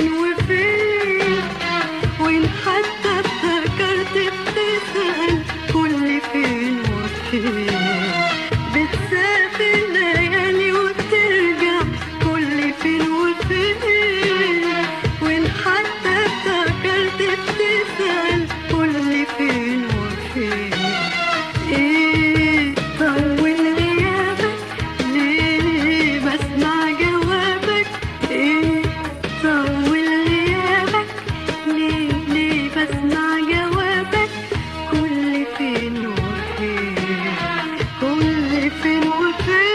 فين وفين، وإن حتى افتكرت بتسأل كل فين وفين. بتسافر ليالي وترجع كل فين وفين، وإن حتى افتكرت بتسأل كل فين وفين. ايه طول غيابك ليه بسمع جوابك؟ ايه طول غيابك ليه بسمع جوابك؟ كل فين وفين، كل فين وفين.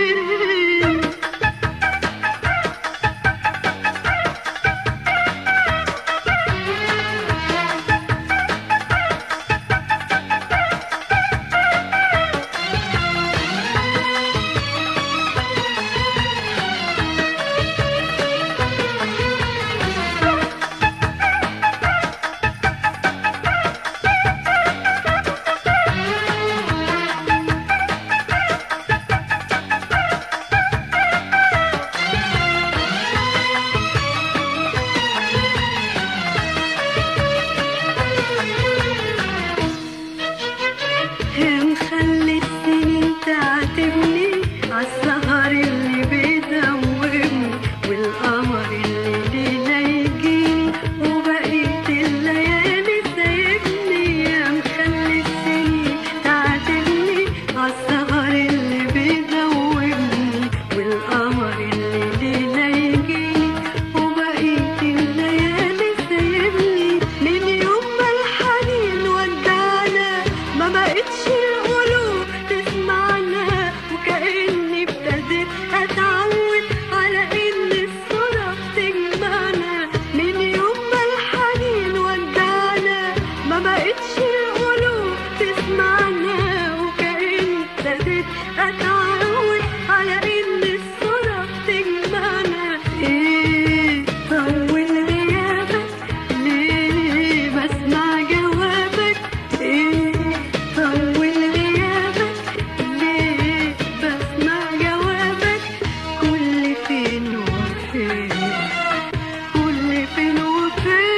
مخلي السنين تعاتبني عالسهر اللي بيدوبني، والقمر اللي ليلة يجيني وبقية الليالي سايبني. يا مخلي السنين تعاتبني عالسهر اللي بيدوبني، والقمر اللي ليلة يجيني وبقية الليالي سايبني. من يوم ما الحنين ودعنا ما بقتش القلوب تسمعنا، وكأني ابتديت أتعود على إن الصورة بتجمعنا. من يوم ما الحنين ودعنا ما بقتش القلوب تسمعنا، وكأني ابتديت أتعود على إن الصورة بتجمعنا. إيه طول غيابك ليه بسمع جوابك؟ إيه طول غيابك ليه بسمع جوابك؟ كل فين وفين، كل فين وفين.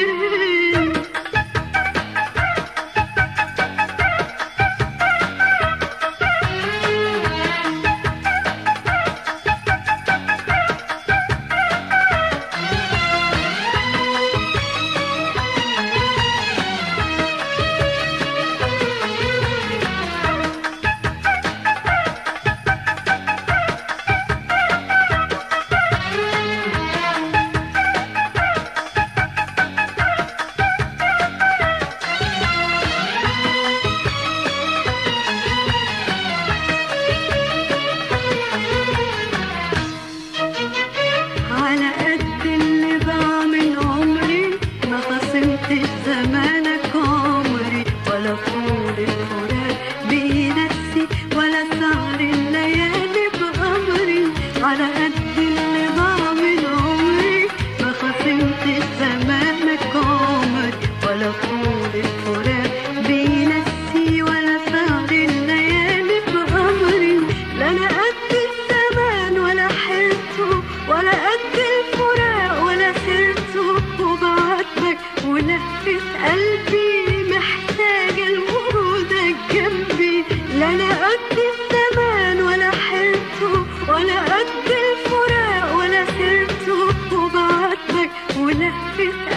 على قد اللي ضاع من عمري ما خصمتش زمانك عمري، ولا طول الفراق بنفسي ولا سهر الليالي بأمري. على قد اللي ضاع من عمري ما خصمتش زمانك عمري، ولا طول الفراق بنفسي ولا سهر الليالي بأمري. لا أنا قد الزمان ولا حيرته، ولا قد الفراق ولا سيرته، وبعاتبك ولهفة قلبي محتاجة لورودك جنبي. لا أنا قد الزمان ولا حيرته، ولا قد الفراق ولا سيرته، وبعاتبك ولهفة